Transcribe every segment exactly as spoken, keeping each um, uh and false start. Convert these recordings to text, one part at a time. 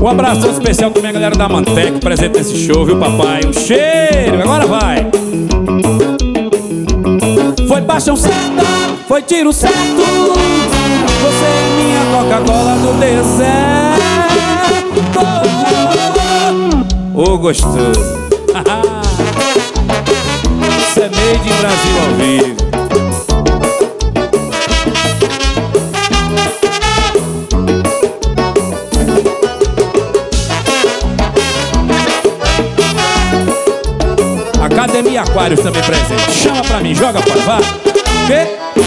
Um abraço especial com a minha galera da Mantec, presente nesse show, viu, papai? Um cheiro, agora vai! Foi paixão certa, foi tiro certo. Você é minha Coca-Cola do deserto. Ô, oh, gostoso. Isso é made in Brasil ao vivo. Academia Aquários também presente. Chama pra mim, joga pra vá. Que?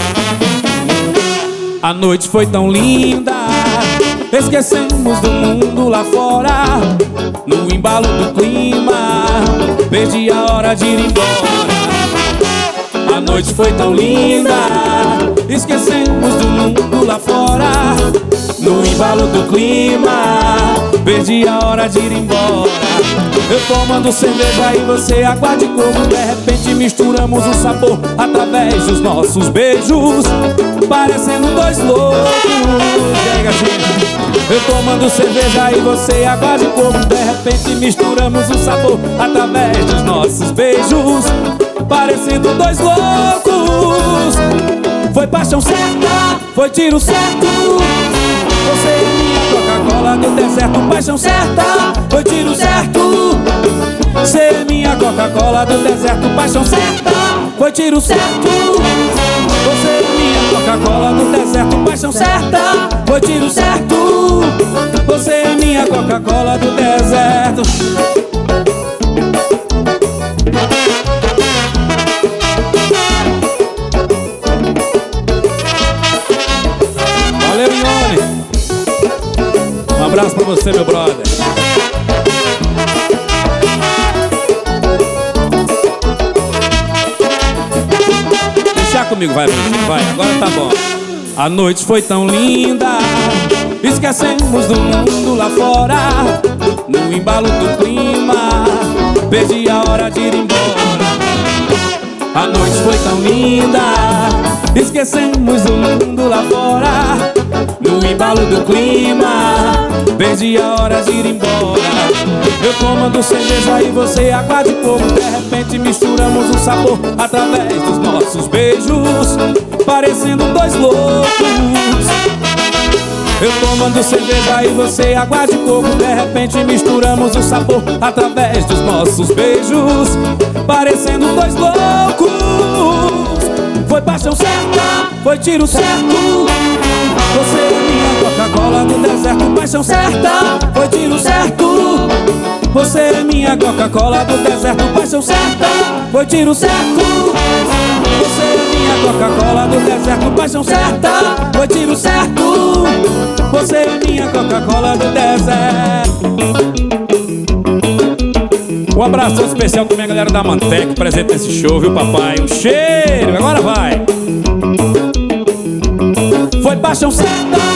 A noite foi tão linda, esquecemos do mundo lá fora. No embalo do clima, perdi a hora de ir embora. A noite foi tão linda, esquecemos do mundo lá fora. No embalo do clima, perdi a hora de ir embora. Eu tomando cerveja e você água de coco. De repente misturamos o sabor através dos nossos beijos, parecendo dois loucos. E aí, gatinha? Eu tomando cerveja e você água de coco. De repente misturamos o sabor através dos nossos beijos, parecendo dois loucos. Foi paixão certa, foi tiro certo. Você é minha Coca-Cola do deserto. Paixão certa, foi tiro certo. Você é minha Coca-Cola do deserto. Paixão certa, foi tiro certo. Você é minha Coca-Cola do deserto. Paixão certa, foi tiro certo. Você é minha Coca-Cola do deserto. Valeu, Ione. Um abraço pra você, meu brother. Deixa comigo, vai, vai, agora tá bom. A noite foi tão linda, esquecemos do mundo lá fora. No embalo do clima, perdi a hora de ir embora. A noite foi tão linda, esquecemos do mundo lá fora. No embalo do clima, perdi a hora de ir embora. Eu tomando cerveja e você água de coco. De repente misturamos o sabor através dos nossos beijos, parecendo dois loucos. Eu tomando cerveja e você água de coco. De repente misturamos o sabor através dos nossos beijos, parecendo dois loucos. Foi paixão certa, foi tiro certo. Você é minha Coca-Cola do deserto. Paixão certa, foi tiro certo. Você é minha Coca-Cola do deserto. Paixão certa, foi tiro certo. Você é minha Coca-Cola do deserto. Paixão certa, foi tiro certo. Você é minha Coca-Cola do deserto. Um abraço especial com a minha galera da Mantec, presente nesse show, viu, papai? Um cheiro, agora vai! Foi paixão certa,